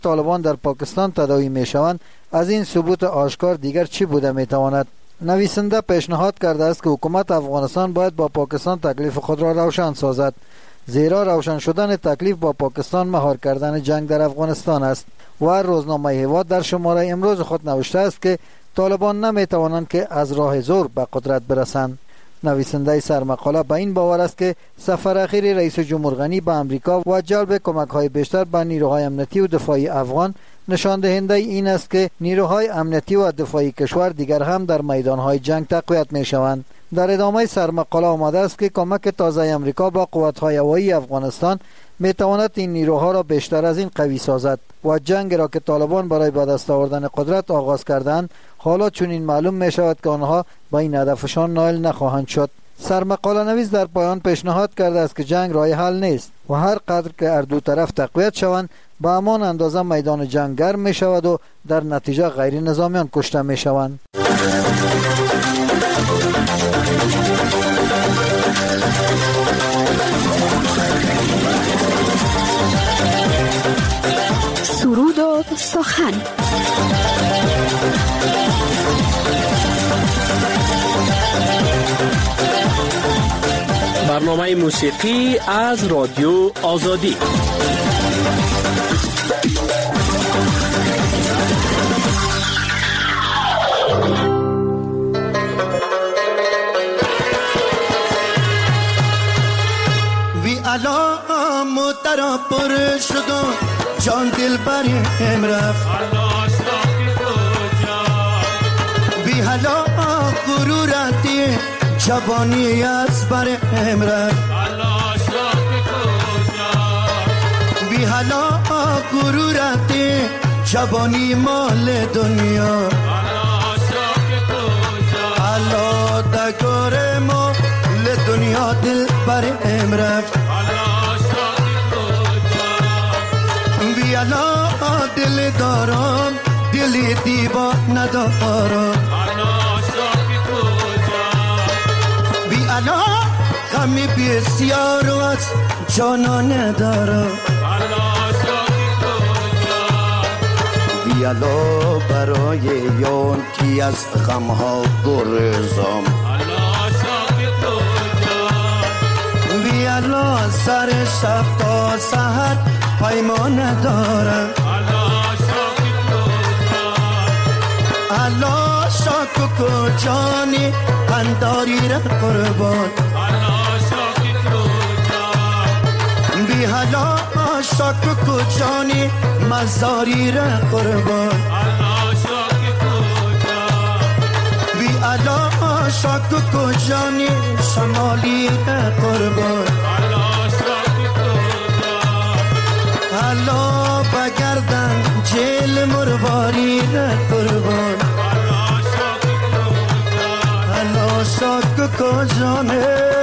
طالبان در پاکستان تداوی میشوند، از این ثبوت آشکار دیگر چی بوده میتواند؟ نویسنده پیشنهاد کرده است که حکومت افغانستان باید با پاکستان تکلیف خود را روشن سازد، زیرا روشن شدن تکلیف با پاکستان مهار کردن جنگ در افغانستان است. و روزنامه هیواد در شماره امروز خود نوشته است که طالبان نمیتوانند که از راه زور به قدرت برسند. نویسنده سرمقاله به این باور است که سفر اخیر رئیس جمهور غنی به امریکا و جلب کمک‌های بیشتر به نیروهای امنیتی و دفاعی افغان نشان دهنده این است که نیروهای امنیتی و دفاعی کشور دیگر هم در میدانهای جنگ تقویت می‌شوند. در ادامه سرمقاله آمده است که کمک تازه امریکا با قوت‌های هوایی افغانستان میتواند این نیروها را بیشتر از این قوی سازد و جنگ را که طالبان برای به دست آوردن قدرت آغاز کردند حالا چنین معلوم می شود که آنها با این هدفشان نائل نخواهند شد. سرمقاله نویس در پایان پیشنهاد کرده است که جنگ راه حل نیست و هر قدر که هر دو طرف تقویت شوند به همان اندازه میدان جنگ گرم می شود و در نتیجه غیر نظامیان کشته می شوند. سرود و سخن. برنامه موسیقی از رادیو آزادی. وی علام ترا پر شدو جان دل بر امرف وی حالا غروراتی جوانی از بر امرف وی حالا غروراتی جوانی مال دنیا حالا دگور مال دنیا دل بر امرف بیالا دل دارم دل دیبا ندارم بیالا غمی بسیار و از جانا ندارم بیالا برای یون کی از غمها گرزم بیالا سر شب تا سحر پیمان دارم الله شاک کو جانی پنداری را قربان بی حالا شاک کو جانی مزاری را قربان بی الله شاک کو جانی شمالی را قربان حالا بگردن جیل مرواری را قربان حالا شاک کو جانه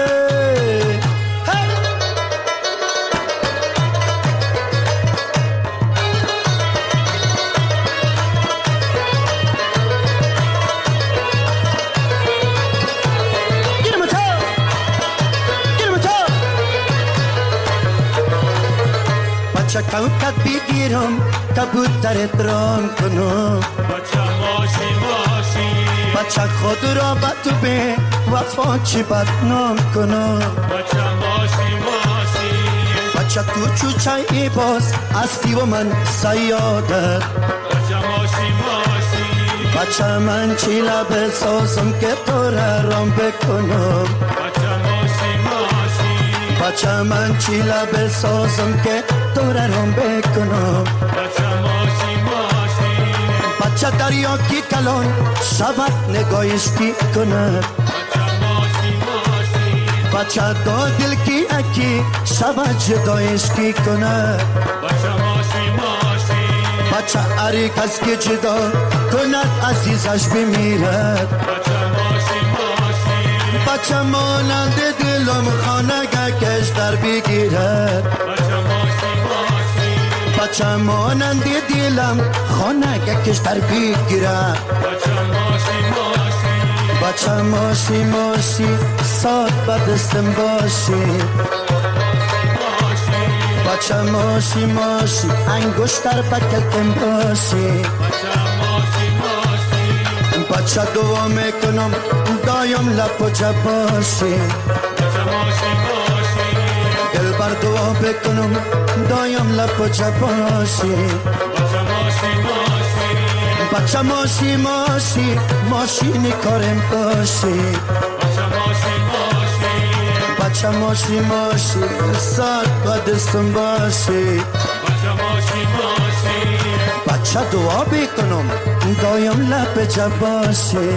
کوکت بگیرم کبوترت رام کنم بچه ماشی ماشی بچه خود را به تو به وفا چی بدنام کنم بچه ماشی ماشی بچه تو چوچه ای باز استی و من سیادت بچه ماشی ماشی بچه من چی لبه سازم که تو را رام بکنم بچه ماشی ماشی بچه من چی لبه سازم که تو را رام بکنم بچه ماشی ماشی بچه دریا کی کلان شبت نگاهش کی کنه بچه ماشی ماشی بچه دو دل کی اکی شبت جدایش کی کنه بچه ماشی ماشی بچه اری کس که جدا کند عزیزش بمیرد بچه ماشی ماشی بچه مانند دلم خانه کش در بگیرد بچه ماشی ماشی بچه مانند دلم خانه کش در بگیرد بچه ماشی ماشی بچه ماشی ماشی ساد بدستم باشی بچه ماشی ماشی انگشتر پکلکم باشی بچه دعا میکنم دایم لب و جب باشی دل بر دعا بکنم دایم لب و جب باشی بچه ماشی ماشی ماشین کارم باشی بچه ماشی ماشی ساعت با دستم باشی بچه دعا بکنم دایم لب جب باشی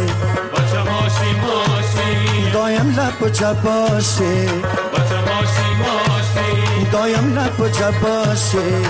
دایم لب جب باشی دایم لب جب باشی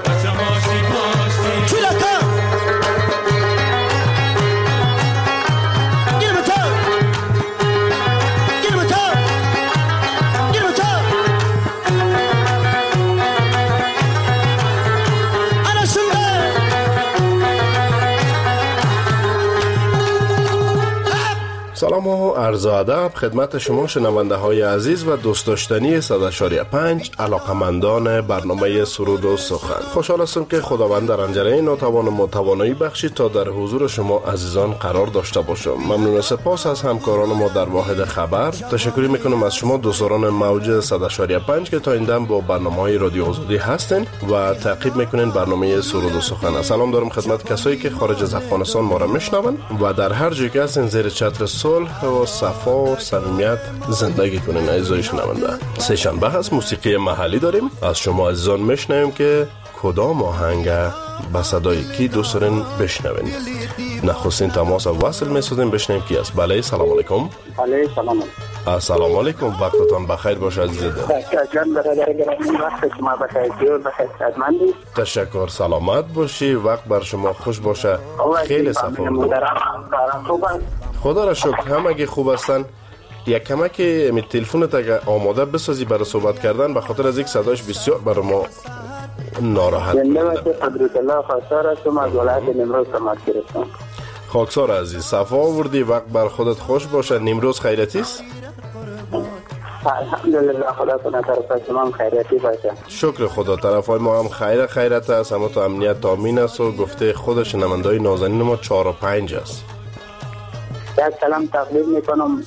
سلام و عرض ادب خدمت شما شنونده های عزیز و دوست داشتنی 100.5 علاقمندان برنامه سرود و سخن. خوشحال هستم که خداوند در انجره ناتوان و توانایی بخشید تا در حضور شما عزیزان قرار داشته باشم. ممنون و سپاس از همکاران ما در واحد خبر. تشکر میکنم از شما دوستان موج 100.5 که تا این دم با برنامه‌های رادیو آزادی هستین و تعقیب میکنین برنامه سرود و سخن. سلام دارم خدمت کسایی که خارج از افغانستان ما را میشنون و در هر جایی که هستین زیر چتر صلح و صفا و صمیمیت زندگی کنین. عزیزای شنونده، سه شنبه هست، موسیقی محلی داریم. از شما عزیزان میشنویم که کدام آهنگ با صدای کی دوست دارین بشنوین. نخستین تماس وصل میسازیم بشنویم کی است. بله، سلام علیکم. علیکم سلام. السلام علیکم، وقتتان بخیر باشه عزیز دل. جان برادر گرامی، وقت شما بخیر. جور بخیر، خدمتی. تشکر، سلامت باشی، وقت بر شما خوش باشه. خیلی صفا. خدا را شکر، همگی خوب هستن. یک کمک می تلفنت اگه آماده بسازی برای صحبت کردن، به خاطر از یک صداش بسیار برای ما ناراحت کننده. قدرت الله خواستار هستم از ولایت نیمروز تماس گرفتم. خاکسار عزیز، صفا آوردی، وقت بر خودت خوش باشه. نیمروز خیرتی است؟ الحمدلله، خدا کنه طرف شما هم خیرتی باشه. شکر خدا، طرف های ما هم خیرت است، اما تو امنیت تامین است و گفته خودش شنونده‌های نازنین ما 4 و 5 است. یک سلام تقدیم میکنم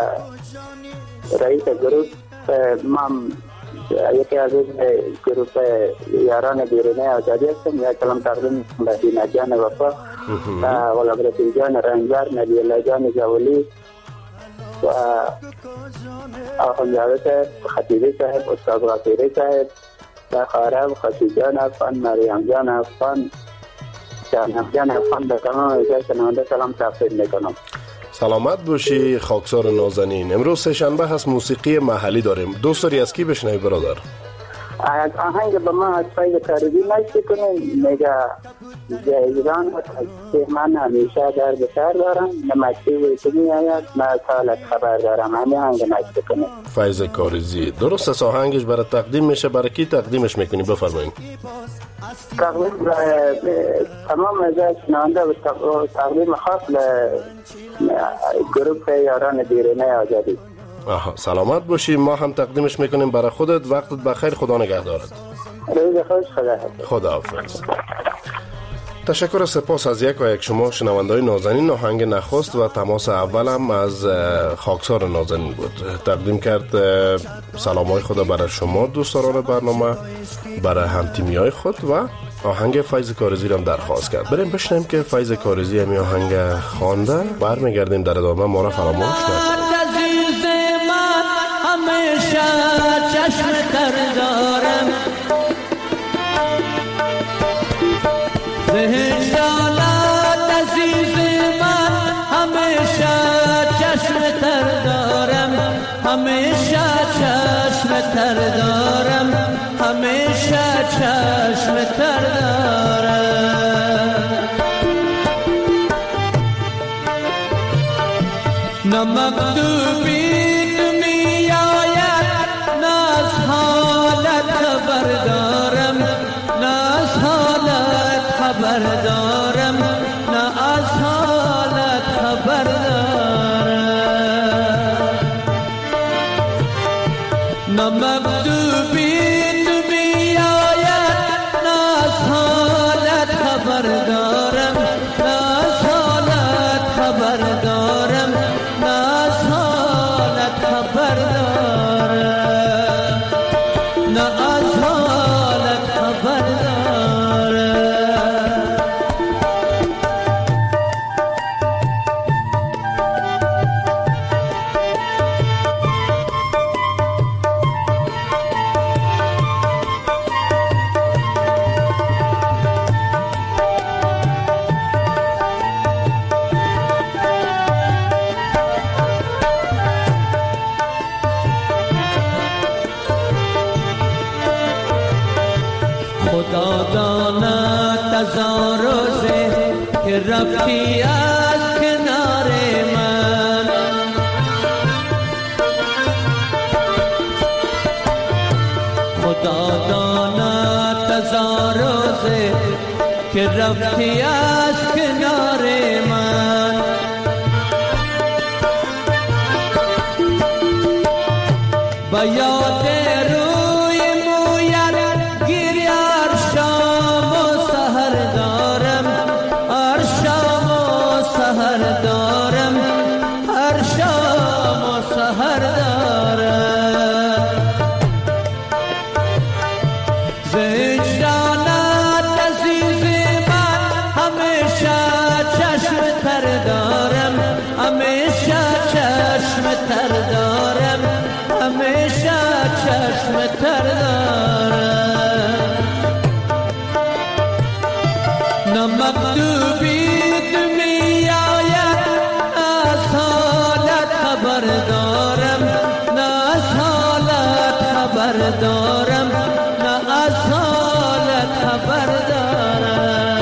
رئیس گروه. من یکی از گروه یاران بیرونی آزادی هستم. یک سلام تقدیم میکنم به دینه جان وفا و غلام جان رنجبر، نبی الله جان جولی و آخوند جاوید صاحب، خطیبی صاحب، استاد غفیری صاحب و خارب خطیب جان افغان، مریم جان افغان، جانب جان افغان، به تمام اجازه شنونده سلام تقدیم میکنم. سلامت باشی خاکسار نازنین. امروز سه شنبه هست، موسیقی محلی داریم. دوست داری از کی بشنوی برادر؟ آهنگ به من از فیض کارزی نشتی کنیم. میگه ایران که من همیشه در بسر دارم، نه مکتوبی که می آید نه سالت خبر دارم. همه آهنگ نشتی کنیم. فیض کارزی درست است. آهنگش برای تقدیم میشه، برای کی تقدیمش میکنی؟ بفرمایید. تقدیم تمام از شنونده و تقدیم خاص گروه یاران بیرونی آزادی. سلامت باشی، ما هم تقدیمش میکنیم برای خودت. وقتت بخیر، خدا نگهدارت. روز خوش، خدا حافظ. تشکر و سپاس از یک و یک شما شنونده‌های نازنین. آهنگ نخست و تماس اولم از خاکسار نازنین بود. تقدیم کرد سلامای خدا برای شما دوستان برنامه، برای همتیمیای خود و آهنگ فیض کارزی هم درخواست کرد. بریم بشنیم که فیض کارزی همی آهنگ خوانده. برمیگردیم در ادامه. ما را فراموش نکنید. همیشه چشم تر دارم، زهشالات عزیز من، همیشه چشم تر دارم، همیشه چشم تر دارم، همیشه چشم تر دارم. نمکتوبی دارم، نه از حالت خبر دارم. نه مکتوبی تو بیاید هزار روزه که رفتی از کنار من. خدا داند هزار روزه که رفتی از کنار من. با یاد روی مویت گیری هر شام و سحر دارم، هر شام و سحر دارم، هر شام و سحر دارم. زهجانت عزیز من همیشه چشم تر دارم، همیشه چشم تر دارم، همیشه چشم تر دارم. نه مکتوبی تو می آید، از حالت خبر دارم، نه از حالت خبر دارم، نه از حالت خبر دارم.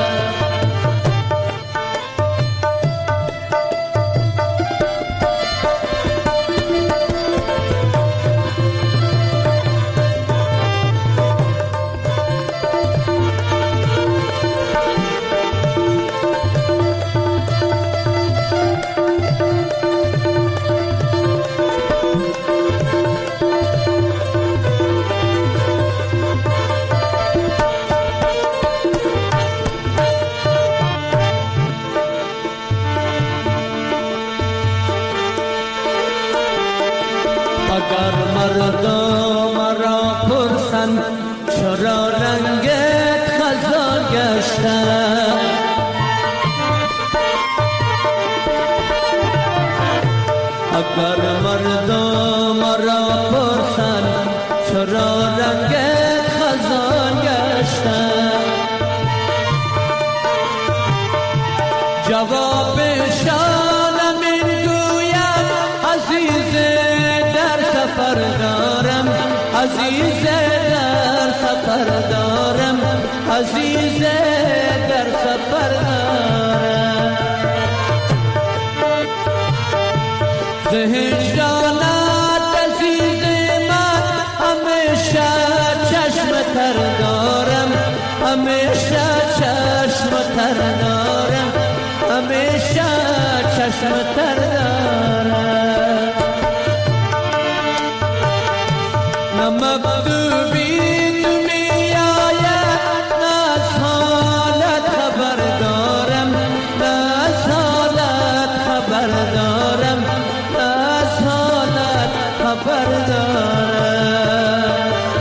اگر مردم مرا پرسند چرا رنگت خزان گشته، اگر مردم مرا پرسند چرا رنگت خزان گشته، جوابشان من گویم عزیز در سفر دارم، عزیز در سفر دارم، عزیز در سفر دارم. زهجانت عزیز من همیشه چشم تر دارم، همیشه چشم تر دارم، همیشه چشم تر دارم. نه مکتوبی تو می آید، نه از حالت خبر دارم، نه از حالت خبر دارم، نه از حالت خبر دارم.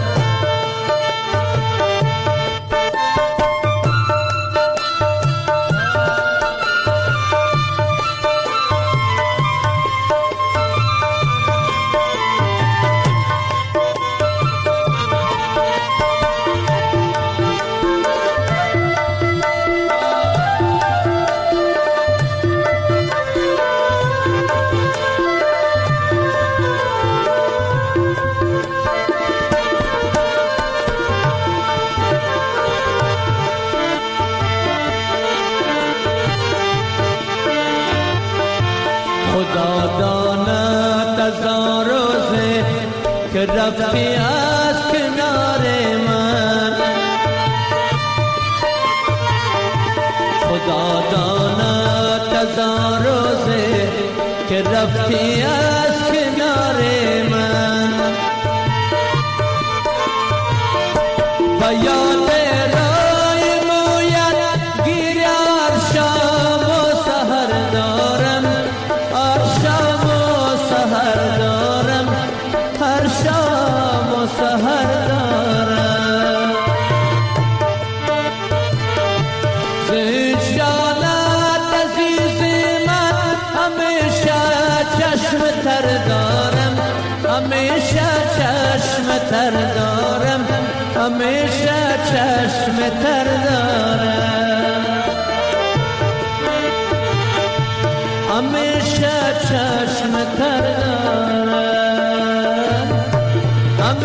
خدا داند هزار روزه که رفتی از کنار من. خدا داند هزار روزه که رفتی از کنار من. با یاد رای مویت گیری هر شام و سحر دارم، هر شام و سحر دارم، هر شام و سحر دارم. زهجانت عزیز من همیشه چشم تر دارم، همیشه چشم تر دارم، همیشه چشم تر دارم، همیشه چشم تر دارم،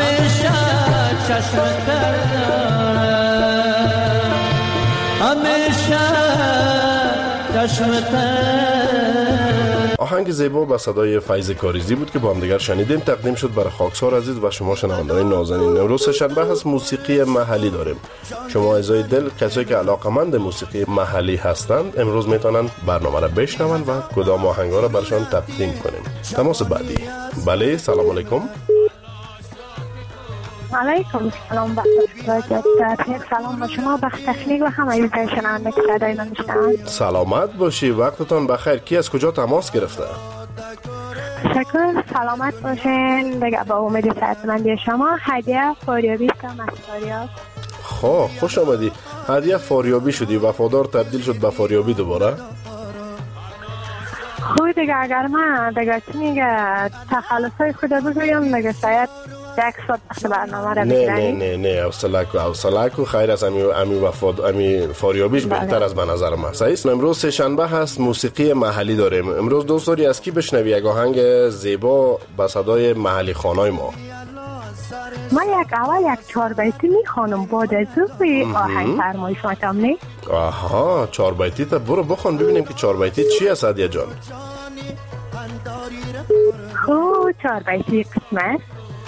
همیشه چشم تر دارم، همیشه همیشه چشم تر. آهنگ زیبا با صدای فیض کاریزی بود که با هم دیگر شنیدیم. تقدیم شد برای خاکسار عزیز و شما شنوندگان نازنین. امروز شنبه هست، موسیقی محلی داریم. شما عزیزای دل، کسایی که علاقمند موسیقی محلی هستند، امروز میتونن برنامه را بشنون و کدام آهنگا را برشان تقدیم کنیم. تماس بعدی. بله، سلام علیکم. علیکم سلام سلام با شما، بخت تکنیک و همه ایزای شنونده که صدای من میشنوند. سلامت باشی، وقتتان بخیر. کی از کجا تماس گرفته؟ تشکر، سلامت باشین. دیگه با امید صحتمندی شما هدیه فاریابی است از فاریاب. خواه، خوش آمدی. هدیه فاریابی شدی، وفادار تبدیل شد به فاریابی دوباره. خوی دیگه اگر من دیگه چی میگه تخلصای خود بگویم دیگه شاید یک ساعت وقت برنامه را بگیرنی. نه حوصله کو خیر از امی فاریابیش بهتر از به نظر من. صحیح. امروز سه شنبه هست، موسیقی محلی داریم. امروز دوست داری از کی بشنوی یک آهنگ زیبا با صدای محلی خوانای ما؟ من یک 4 بیتی میخوانم بعد از اون آهنگ فرمایش میتم. نه آها، 4 بیتی تا برو بخوان ببینیم که 4 بیتی چی است هدیه جان. خب 4 بیتی قسمت.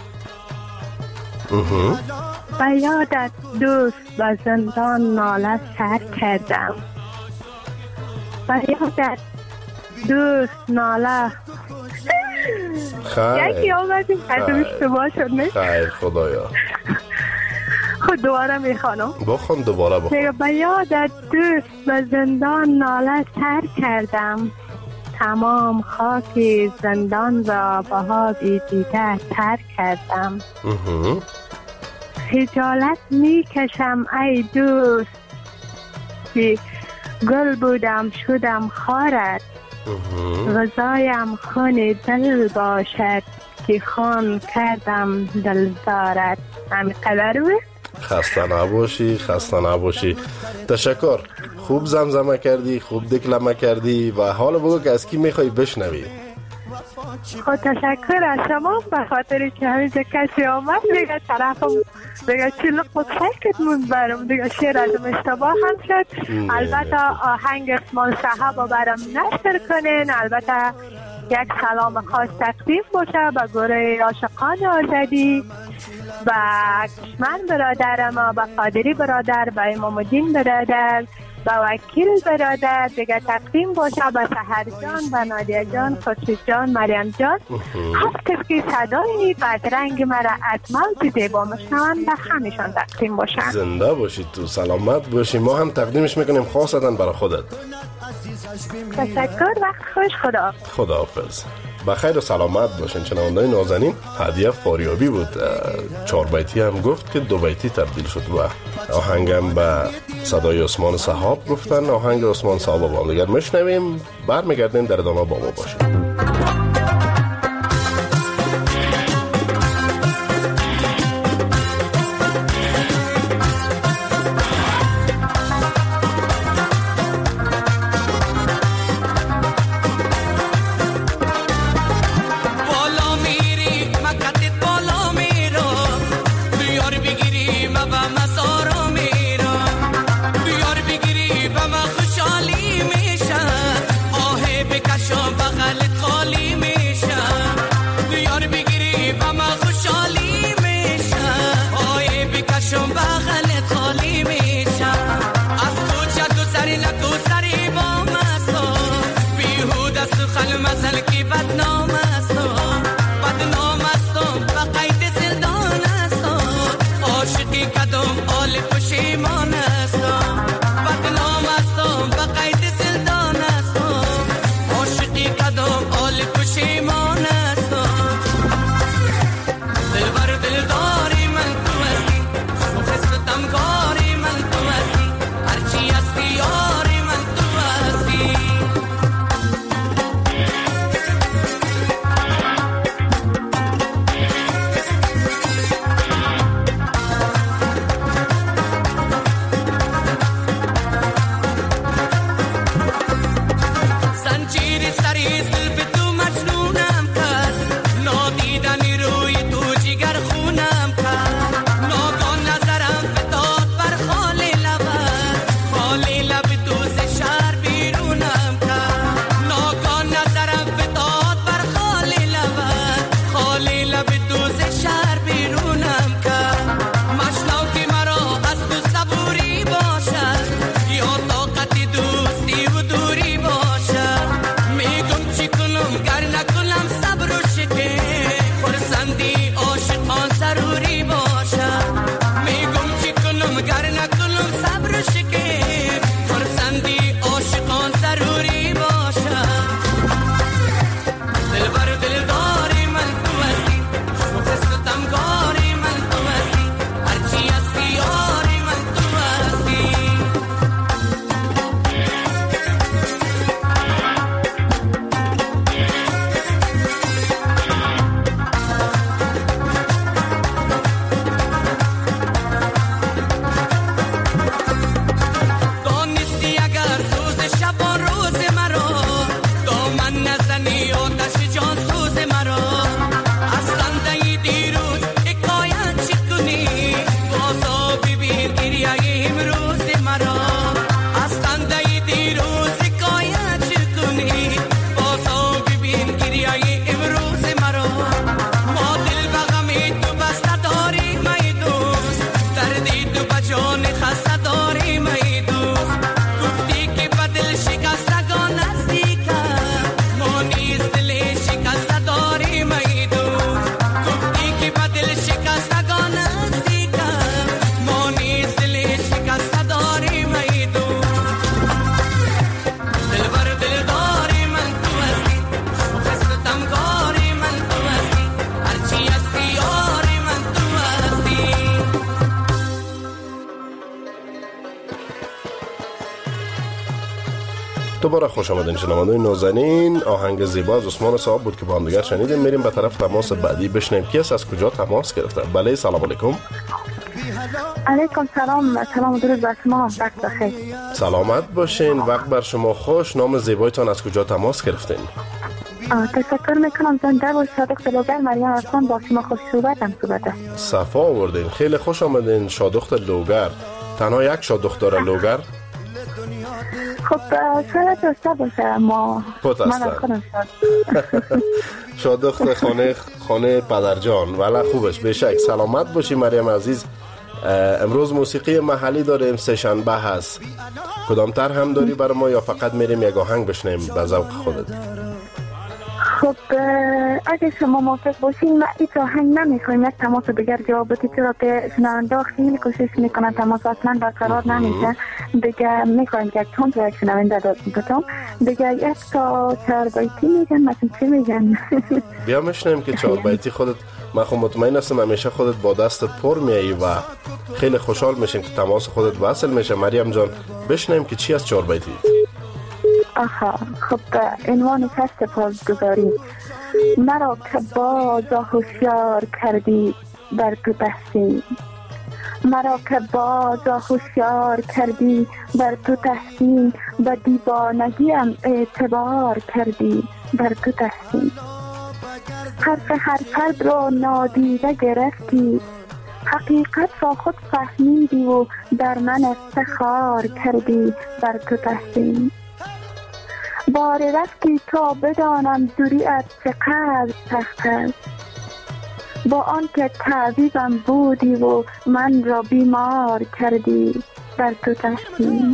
به یادت دوست و زندان ناله سر کردم. به یادت دوست ناله خیر یکی آمدیم قدم اشتباه شد. نه خیر خدایا. خود دوباره میخوانم. بخوان دوباره بخوان. به یادت دوست و زندان ناله سر کردم. تمام خاک زندان را بهابی دیگر تر کردم. خجالت میکشم ای دوست که گل بودم شدم خارت. غذایم خون دل باشد که خون کردم دلدارت. همین قدر بود. خسته نباشی. تشکر، خوب زمزمه کردی، خوب دکلمه کردی. و حالا بگو که از کی میخوای بشنوی؟ خود تشکر از شما به خاطر که همیشه کسی آمد دیگه طرفم دیگه چیلق متفکت موند برم دیگه شعر ازم اشتباه هم شد. البته آهنگ اسمان صحب رو برم نشر کنین. البته یک سلام خاص تقدیم باشه به گروه عاشقان آزادی، به کشمن برادر ما، به قادری برادر، به امام الدین برادر، به وکیل برادر دیگه تقدیم باشه، به سحر جان، به نادیه جان، خورشید جان، مریم جان. هر کس که صدای بدرنگ مرا از موج زیبا میشنوند به همیشان تقدیم باشه. زنده باشید تو، سلامت باشی. ما هم تقدیمش میکنیم خاصتا برای خودت. تشکر، وقت خوش. خداحافظ. بخیر و سلامت باشین شنونده‌های نازنین. هدیه فاریابی بود. 4 بیتی هم گفت که 2 بیتی تبدیل شد و آهنگم به صدای عثمان صحاب گفتن. آهنگ عثمان صحاب با هم دیگر میشنویم، برمیگردیم در ادامه با ما باشید. خوشحالی میشه آه بکشم بغلت خالی دوباره خوش آمدین شنوندگان نازنین. آهنگ زیبا از عثمان صاحب بود که با هم دیگر شنیدیم. میریم به طرف تماس بعدی بشنیم کی است، از کجا تماس گرفته. بله سلام علیکم. علیکم سلام. سلام و درود بر شما. وقت بخیر. سلامت باشین. وقت بر شما خوش. نام زیبایتان از کجا تماس گرفتین؟ تشکر میکنم. زنده و صادق دلوگر مریم هستم. با شما خوش صحبتم. صفا آوردین. خیلی خوش آمدین شادخت لوگر. تنها یک شادخت داره لوگر؟ خب شاید داشته باشه ما من شادخت خانه پدرجان. ولی خوبش بشک. سلامت باشی مریم عزیز. امروز موسیقی محلی داریم، سه شنبه هست. کدام تر هم داری برای ما یا فقط میریم یک آهنگ بشنیم به ذوق خودت؟ خب اگه شما موافق باشین من هیچ آهنگ نمیخوایم، یک تماس دیگر جواب بدید، چرا که شنونده خیلی کوشش میکنن تماس اصلا برقرار نمیشه. دیگه میخوایم که چند تا یک شنونده دادم دیگه یک تا 4 بیتی میگن مثلا چی میگن. بیا میشنیم که 4 بیتی خودت. من خب مطمئن هستم همیشه خودت با دست پر میایی و خیلی خوشحال میشیم که تماس خودت وصل میشه. مریم جان بشنیم که چی از 4 بیتی؟ آها خب عنوان فست پاسگزاری. مرا که بازا هوشیار کردی بر تو تحسین، مرا که بازا هوشیار کردی بر تو تحسین، به دیوانگیم اعتبار کردی بر تو تحسین. حرف هر فرد را نادیده گرفتی، حقیقت را خود فهمیدی و در من افتخار کردی بر تو تحسین. بار رفتی تا بدانم دوریت چقدر سخت است، با آنکه تعویضم بودی و من را بیمار کردی بر تو تحسین.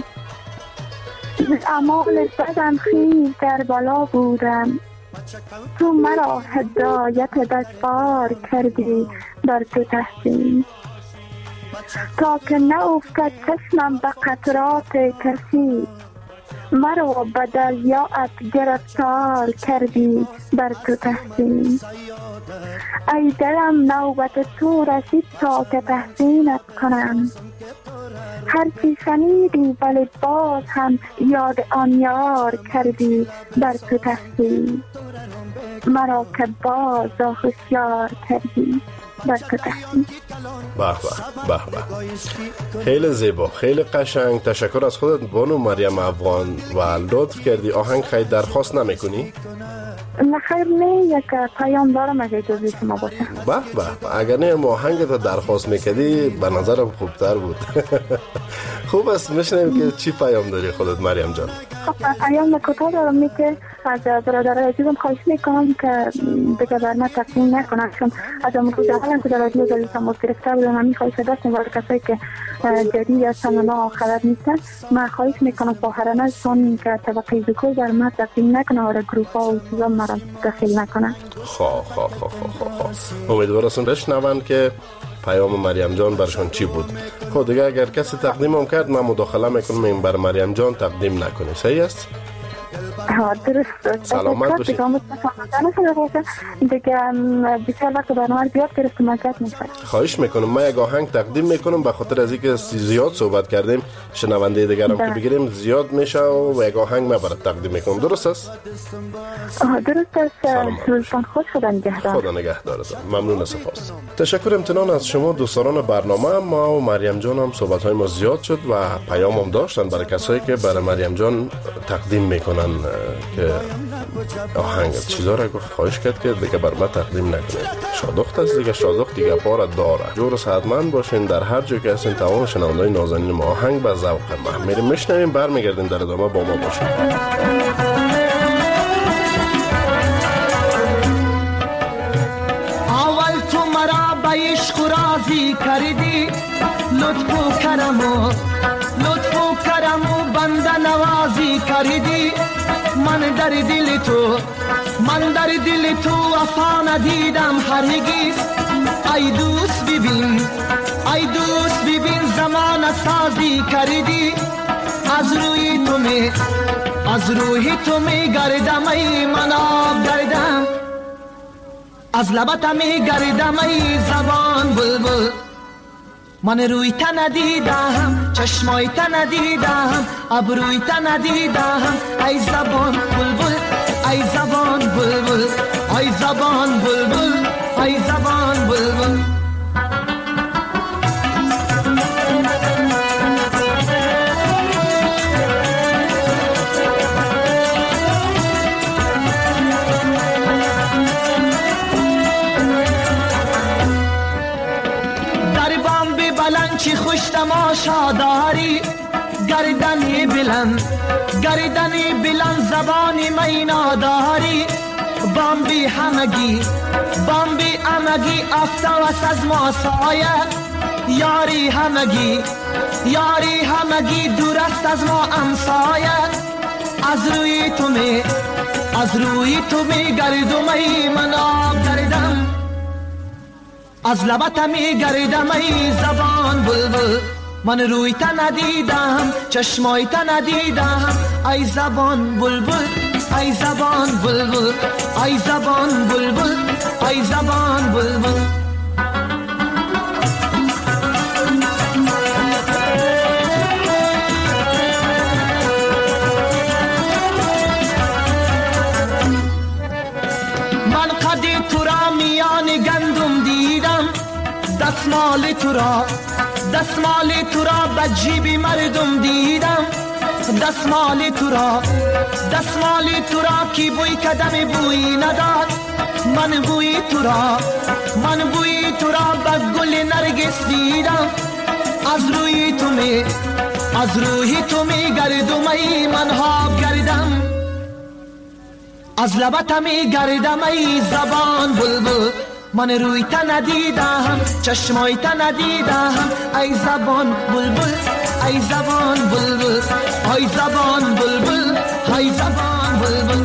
اعمال بدم خیز در بلا بودم، تو مرا هدایت دشوار کردی بر تو تحسین. تا که نافتد چشمم به قطرات کسی، مرا به دریاعت گرفتار کردی بر تو تحسین. ای دلم نوبت تو رسید تا که تحسینت کنم، هرچی شنیدی ولی باز هم یاد آن یار کردی بر تو تحسین. مرا که باز هوشیار کردی بر تو تحسین. به به به به، خیلی زیبا، خیلی قشنگ. تشکر از خودت بانو مریم افغان و لطف کردی. آهنگ خیلی درخواست نمیکنی؟ نه خیر، نه یک پیام دارم اگه اجازه شما باشه. به به، اگر نه آهنگ تو درخواست میکردی به نظرم خوبتر بود. خوب است، میشنیم که چی پیام داری خودت مریم جان؟ خب پیام کوتاه دارم که از برادرای عزیزم خواهش میکنم که دیگه بر من تقدیم نکنن، چون از امروز اولا که در رادیو دلیل تماس گرفته بودم من خواهش داشتم برای کسایی که جدید هستن و ما خبر نیستن، من خواهش میکنم فاخرانه چون که طبقه ذکر بر من تقدیم نکنه و گروپ ها و چیزا مرا دخیل نکنه. خواه امیدوارم بشنون که پیام مریم جان برشان چی بود. خب دیگه اگر کسی تقدیم هم کرد من مداخله میکنم این بر مریم جان تقدیم نکنه. صحیح است؟ درست. سلامت باشید. دیگه بیشتر وقت برنامه بیاد گرفت مزد میشه. خواهش میکنم. من یک آهنگ تقدیم میکنم به خاطر از اینکه زیاد صحبت کردیم، شنونده دیگرم که بگیریم زیاد میشه و یک آهنگ من برات تقدیم میکنم. درست است؟ درست است. سلطان خوش خدا نگهدار. خدا نگهدارت. ممنون، سپاس. تشکر امتنان از شما دوستان برنامه. ما و مریم جان هم صحبت های ما زیاد شد و پیام هم داشتن برای کسایی که برای مریم جان تقدیم میکنن که آهنگ چیزا را گفت، خواهش کرد که دیگه بر ما تقدیم نکنید. شادخت است دیگه، شادخت دیگه پارت داره. جور و صحتمند باشین در هر جا که هستین. تمام شنوندگان نازنین ما آهنگ به ذوق ما میریم میشنویم، برمیگردیم در ادامه با ما باشین. اول تو مرا به عشق راضی کردی، لطف و کرم و بنده نوازی کردی. من در دل تو وفا ندیدم هرگز. ای دوست ببین زمان سازی کردی. از روی تو می گردم ای من آب گردم، از لبت می گردم ای زبان بلبل. من روی تا ندیدم، چشمای تا ندیدم، ابروی تا ندیدم. ای زبان بلبل، ای زبان بلبل، ای زبان بلبل، ای زبان بلبل. چی خوش تماشا داری، گردنی بلند، گردنی بلند، زبانی مینا داری. بامبی همگی، بامبی همگی، افتاوس از ما سایه. یاری همگی، یاری همگی، دور است از ما امسایه. از روی تو می، از روی تو می گردم ای من آب گردم، از لبت می گردم ای زبان بلبل. من روی تا ندیدم، چشمای تا ندیدم. ای زبان بلبل، ای زبان بلبل، ای زبان بلبل، ای زبان بلبل. من قدی تو را میان گندم دیدم، دستمال تو را، دستمال تو را به جیب مردم دیدم. دستمال تو را، دستمال تو را کی بوی کدم بوی نداد. من بوی تو را، من بوی تو را به گل نرگس دیدم. از روی تو می، از روی تو می گردم ای من خواب گردم، از لبت می گردم ای زبان بلبل. من روی تا ندیدم، چشمای تا ندیدم. ای زبان بلبل، ای زبان بلبل، ای زبان بلبل، ای زبان بلبل.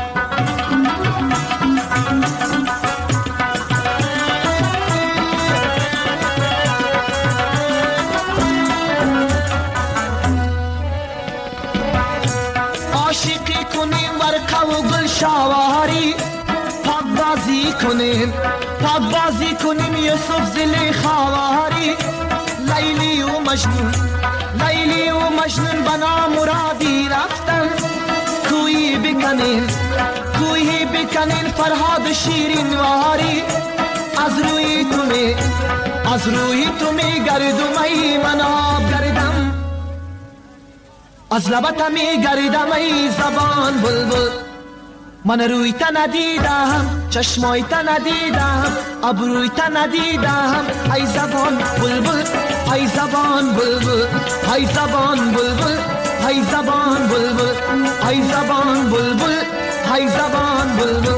عاشقی کنیم ورقه و گل شاواری، پاک بازی کنیم، پاک بازی کنیم یوسف زلیخا واری. لیلی و مجنون، لیلی و مجنون بنا مرادی رفتن. کوی بکنین، کوی بکنین فرهاد شیرین واری. از روی تو می، از روی تو می گردم ای من آب گردم، از لبت می گردم ای زبان بلبل. من روی تا ندیدم، چشمای تا ندیدم، ابروی تا ندیدم. ای زبان بلبل، ای زبان بلبل، ای زبان بلبل، ای زبان بلبل، ای زبان بلبل، ای زبان بلبل.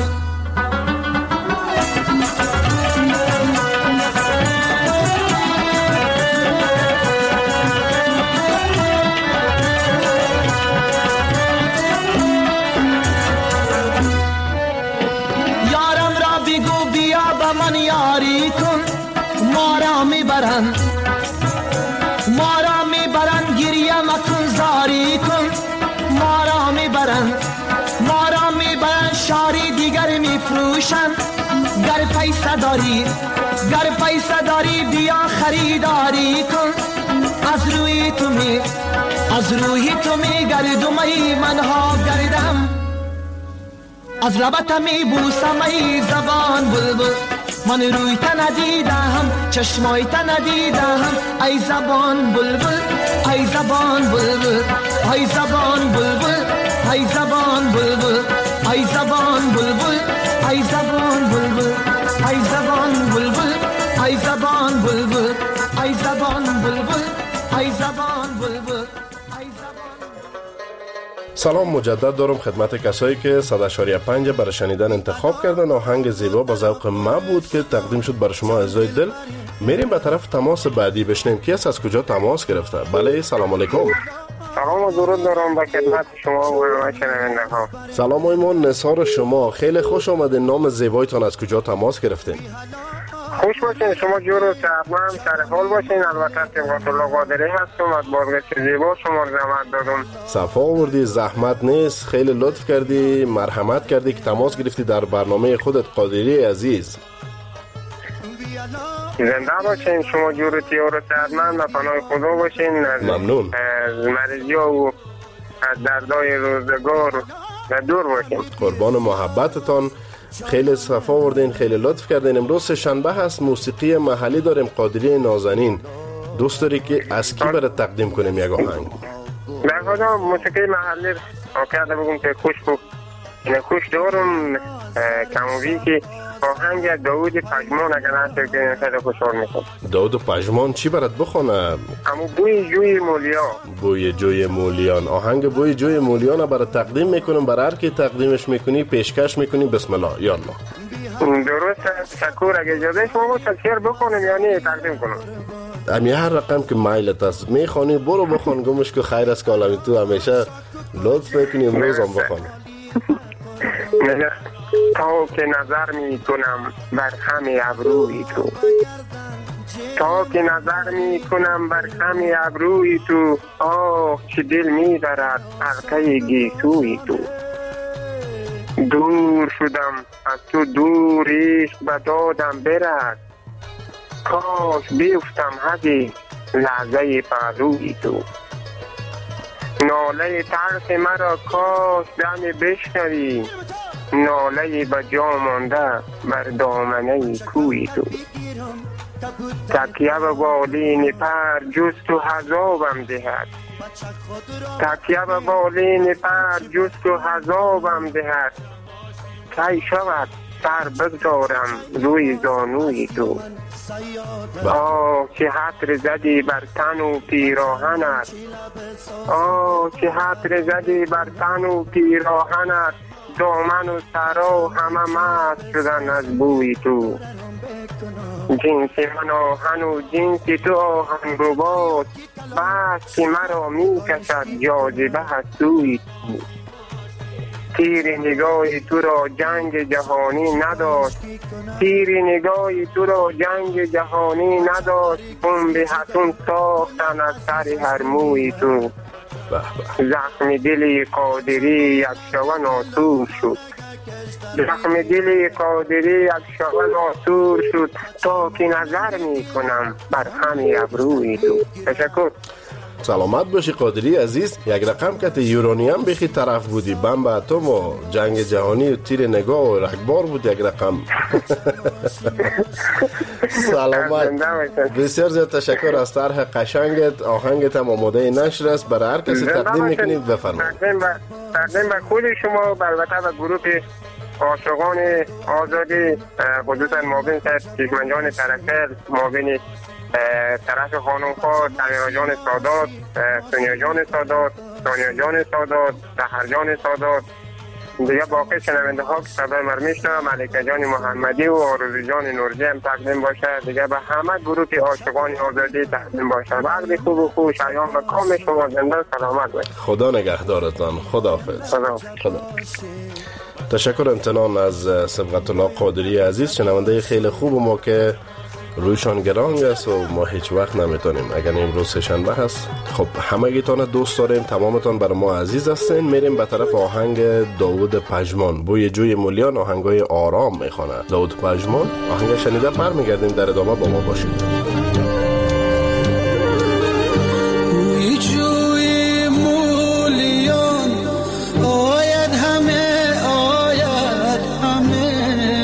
من یاری کن، ما را میبرند، ما را میبرند. گریه مکن زاری کن، ما را میبرند، ما را میبرند. شاری دیگر میفروشند. گر پیسه داری، گر پیسه داری بیا خریداری کن. از روی تو می، از روی تو می گردم ای من ها گردم، از لبت می بوسم ای زبان بلبل. من روی تا ندیدم، چشمای تا ندیدم. ای زبان بلبل، ای زبان بلبل، ای زبان بلبل، ای زبان بلبل، ای زبان بلبل، ای زبان بلبل، ای زبان بلبل، ای زبان بلبل، ای زبان بلبل، ای زبان بلبل. سلام مجدد دارم خدمت کسایی که 100.5 برای شنیدن انتخاب کردن. آهنگ زیبا با ذوق ما بود که تقدیم شد برای شما عزیزای دل. میریم به طرف تماس بعدی بشنیم کی است، از کجا تماس گرفته. بله سلام علیکم. سلام و درود دارم به خدمت شما و همه شنونده ها. سلام ایمان، نثار شما. خیلی خوش آمدین. نام زیبایتان از کجا تماس گرفتین؟ خوش باشین، شما جور و سرمام سر حال باشین. البته طبقت الله قادری هستم از بازگشت زیبا شما زحمت دادم. صفا آوردی، زحمت نیست. خیلی لطف کردی، مرحمت کردی که تماس گرفتی در برنامه خودت. قادری عزیز زنده باشین. شما جور تیار و صحتمند و پناه خدا باشین. ممنون. از مریضی ها و از دردای روزگار و دور باشین. قربان محبتتان. خیلی صفا آوردین، خیلی لطف کردین. امروز شنبه هست، موسیقی محلی داریم، قادری نازنین. دوست داری که از کی برات تقدیم کنیم یک آهنگ؟ در خدا موسیقی محلی کرده بگم که خوش بود. این خوش دارم کموی که آهنگ داود پژمان اگر هست که خیلی خوشحال میکنم. داود پژمان چی برات بخونه؟ اما بوی جوی مولیا. بوی جوی مولیان. آهنگ بوی جوی مولیان برات تقدیم میکنم. برای هر کی تقدیمش میکنی پیشکش میکنی. بسم الله یا الله. درست. شکر. اگه اجازه شما باشه شعر بخونم یعنی تقدیم کنم؟ امی هر رقم که مایلت است میخوانی برو بخون. گمش که خیر است که عالمی تو همیشه لطف میکنی. امروز هم بخون. تا که نظر می کنم بر خم ابروی تو، تا که نظر می کنم بر خم ابروی تو، آه چه دل می برد حلقه گیسوی تو. دور شدم از تو، دور عشق به دادم برد، کاش بیفتم حدی لحظه پهلوی تو. ناله تلخ مرا کاش دم بشنوی، ناله به جا مانده بر دامنه کوی تو. تکیه به بالین پر جز تو حذابم دهد، تکیه به بالین پر جز تو حذابم دهد، کی شود سر بگذارم روی زانوی تو. آه چه حطر زدی بر تن و پیراهنت، آه چه حطر زدی بر تن و پیراهنت، دامن و سرا همه مست شدن از بوی تو. جنس من آهن و جنس تو آهن رباط، بس که مرا می کشد جاذبه از سوی تو. تیر نگاه تو را جنگ جهانی نداشت، تیر نگاه تو را جنگ جهانی نداشت، بمب اتم ساختن از سر هر موی تو. زخم دل قادری یک شوه ناسور شد، زخم دل قادری یک شوه ناسور شد، تا که نظر می کنم بر خم ابروی تو. تشکر. سلامت باشی قادری عزیز. یک رقم که یورانیم بخی طرف بودی، بمب اتم و جنگ جهانی و تیر نگاه و رگبار بود یک رقم. سلامت. بسیار زیاد تشکر از طرح قشنگت. آهنگت هم آماده نشر است، برای هر کسی تقدیم میکنید بفرمایید. تقدیم به خود شما، البته به گروه عاشقان آزادی، خصوصا معاون چشمنجان ترکل، معاون طرف خانم خواه، تمیرا جان سادات، سونیا جان سادات، سونیا جان سادات، سحر جان سادات، دیگه باقی شنونده ها که صدای مرمیشته، ملکه جان محمدی و آرزو جان نورجی هم تقدیم باشه. دیگه به همه گروه عاشقان آزادی تقدیم باشه. وقتی خوب و خوش ایام و کام شما زنده سلامت باشه. خدا نگهدارتان. خداحافظ. خدا. تشکر امتنان از سبقت الله قادری عزیز، شنونده خیلی خوب ما که رویشان گرانگ است و ما هیچ وقت نمیتونیم. اگر امروز شنبه هست، خب همگیتان دوست داریم، تمامتان برای ما عزیز هستین. میریم به طرف آهنگ داود پژمان، بوی جوی مولیان. آهنگای آرام میخونه داود پژمان. آهنگ شنیده برمیگردیم، در ادامه با ما باشید. بوی جوی مولیان آید همه، آید همه،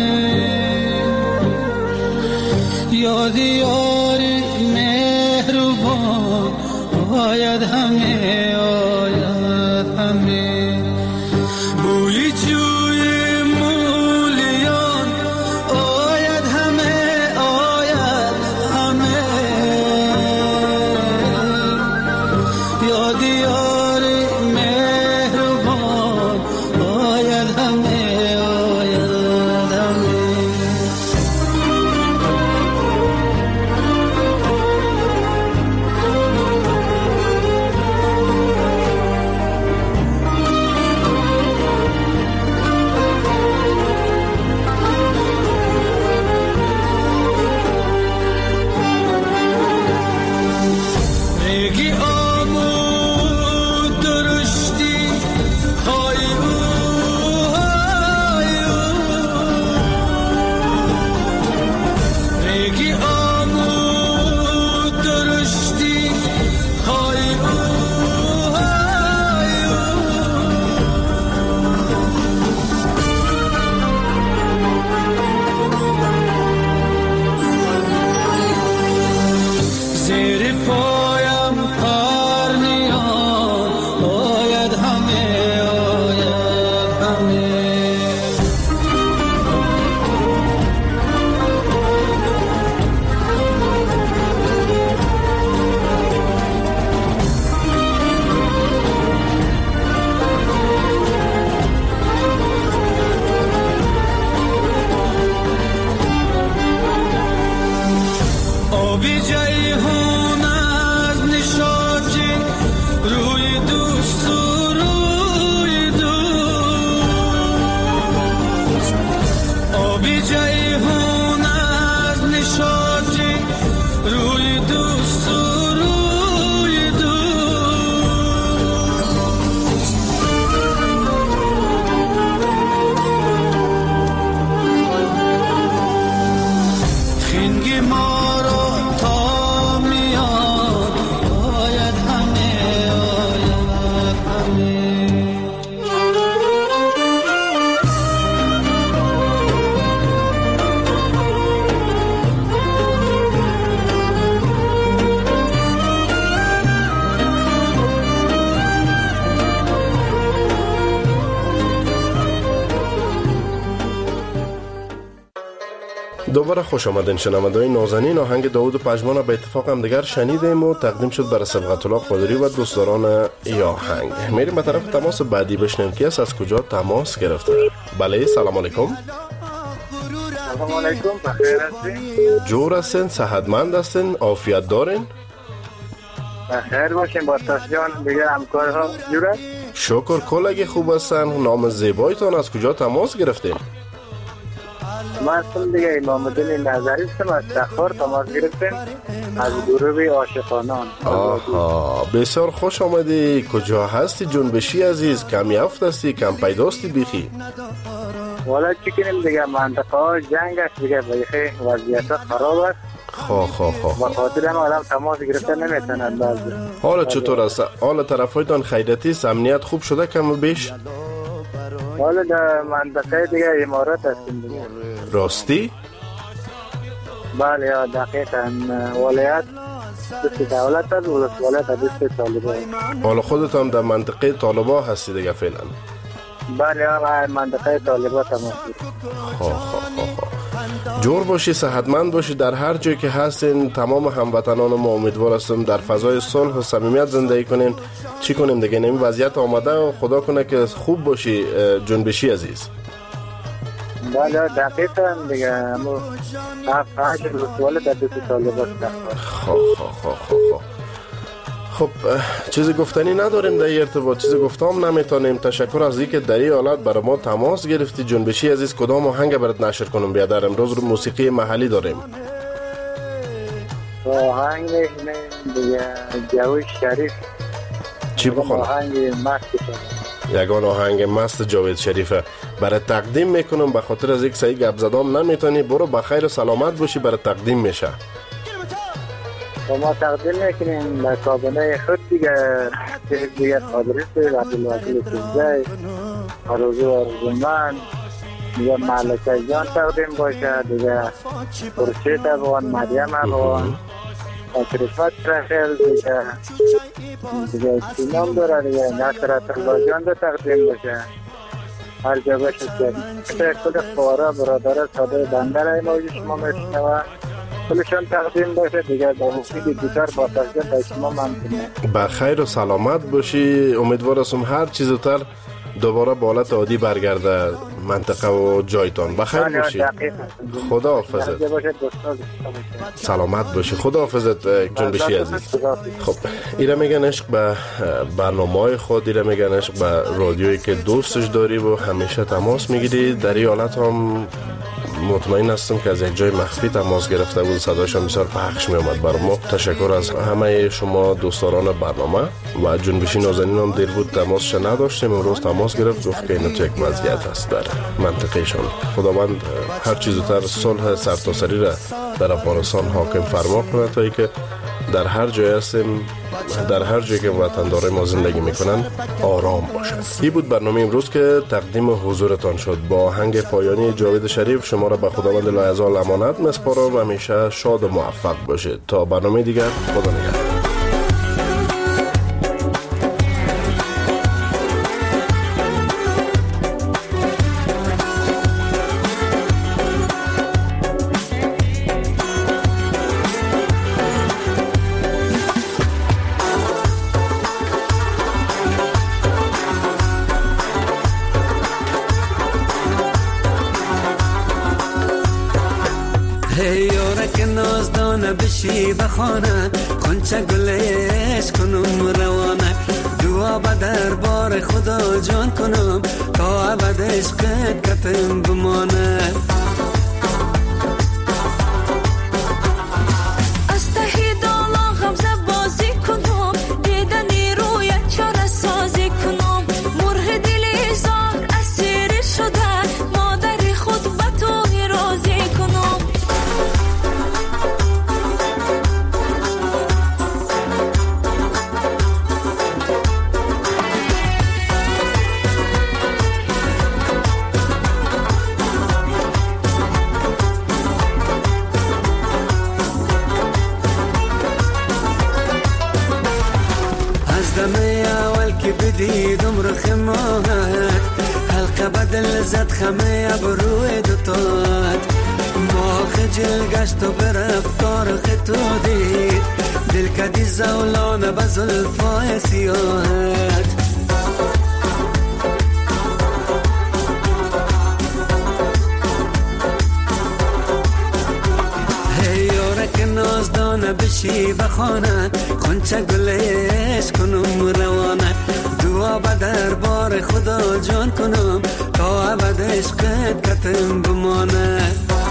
یاد یار مهربان آید همه، آید همه. بوی جوی مولیان آید همه، آید همه، یاد یار مهربان آید همه، آید همه. دوباره خوش آمدین شنونده‌های نازنین. آهنگ داوود پژمان به اتفاق هم دیگر شنیدیم و تقدیم شد برای سبقت الله قادری و دوستداران ای آهنگ. میریم به طرف تماس بعدی بشنویم که از کجا تماس گرفته. بله سلام علیکم. سلام علیکم، بخیر هستین؟ جور هستین؟ صحتمند هستین؟ عافیت دارین؟ بخیر باشین. با تشجان دیگه همکارها جور است؟ شکر کلگی خوب هستن. نام زیبایتان از کجا تماس گرفتین؟ من اسم دیگه امام الدین نظری هستم، از تخار تماس گرفتیم از گروه عاشقانان. آها بسیار خوش آمدی. کجا هستی جنبشی عزیز؟ کمی افت هستی؟ کم پیداستی بیخی؟ والا چی کنیم دیگه، منطقه ها جنگ است دیگه، بیخی وضعیت خراب است. با خاطر هم آدم تماس گرفته نمیتونند. بعضی حالا چطور است؟ حالا طرفایتان خیریتی امنیت خوب شده کم و بیش؟ حالا در منطقه دیگه امارات هستیم دیگه. راستی؟ بله یا دقیقا. ولایت دست دولت است، ولایت دست طالبان. حالا خودت هم در منطقه طالبان هستی دیگه فعلا؟ بله یا منطقه طالبان تماس جور باشی، صحتمند باشی. در هر جایی که هستین تمام هموطنان ما امیدوار هستم در فضای صلح و صمیمیت زندگی کنین. چی کنیم دیگه، این وضعیت آمده و خدا کنه که خوب باشی جنبشی عزیز. بله دقیقا دیگه. همو هفت رسوله در دست طالبان. خب چیزی گفتنی نداریم در این ارتباط، چیزی گفتم نمیتونیم. تشکر از اینکه در این حالت برای ما تماس گرفتی جنبشی عزیز. کدام آهنگ برات نشر کنم بیادر؟ امروز رو موسیقی محلی داریم. آهنگ دیگه جاوید شریف. چی بخونم؟ آهنگ مست یگان آهنگ مست جاوید شریفه برای تقدیم میکنم. به خاطر از یک سعی گپ زدم نمیتونی، برو بخیر و سلامت باشی. برای تقدیم میشه و ما تقدیم میکنیم در کابینه خود دیگه قادری سید عبدالوکیل سیزده آرزو آرزومند دیگه ملکه جان تقدیم باشه دیگه، خورشید افغان، مریم افغان، کرشمت رخیل دیگه سینام داره دیگه، نصرت الله جان ده تقدیم باشه. هر جا باشه که کل خواره برادر ساده بندر موجود شما میشنوه کلشان تقدیم باشه دیگه. با موسیقی گیتار با تشکیل به شما ممنونم. بخیر و سلامت باشی. امیدوار هستم هر چیز زودتر دوباره به حالت عادی برگرده منطقه و جایتان. بخیر باشی. خدا حافظت. سلامت باشی. خدا حافظت جنبشی عزیز. خب ایره میگن عشق به برنامه‌های خود، ایره میگن عشق به رادیویی که دوستش داری و همیشه تماس میگیری. در این حالت هم مطمئن هستم که از یک جای مخفی تماس گرفته بود، صداش هم بسیار پخش می اومد برای ما. تشکر از همه شما دوستداران برنامه و جنبشی نازنین هم دیر بود تماسش نداشتیم. امروز تماس گرفت گفت که اینو تو یک وضعیت هست در منطقهشان. خداوند هر چیز زودتر صلح سرتاسری را در افغانستان حاکم فرما کنه تا ای که در هر جای هستیم، در هر جایی که وطندارای ما زندگی میکنن آرام باشد. این بود برنامه امروز که تقدیم حضورتان شد. با آهنگ پایانی جاوید شریف شما را به خداوند لایزال امانت میسپارم و همیشه شاد و موفق باشید. تا برنامه دیگر، خدا نگهدار. بشی بخانه کنچه گلش کنم روانه، دعا به دربار خدا جان کنم تا ابد عشقت کتم بمانه. از ته دالا غمزه بازی کنم، دیدنی روی چاره سازی کنم، مرغ دلی زار اسیر شده مادر خود به تو راضی کنم. بدیدم رخ ماهت حلقه بدل زد خمه بروی دوتات، ماخ خجل گشت و به رفتار تو دید دل کدی زولانه به زلفای سیاهت که نازدانه بشی بخانه خونچه گلش کنم روانه دعا به دربار خدا جان کنم تا ابد عشقت کتم بمانه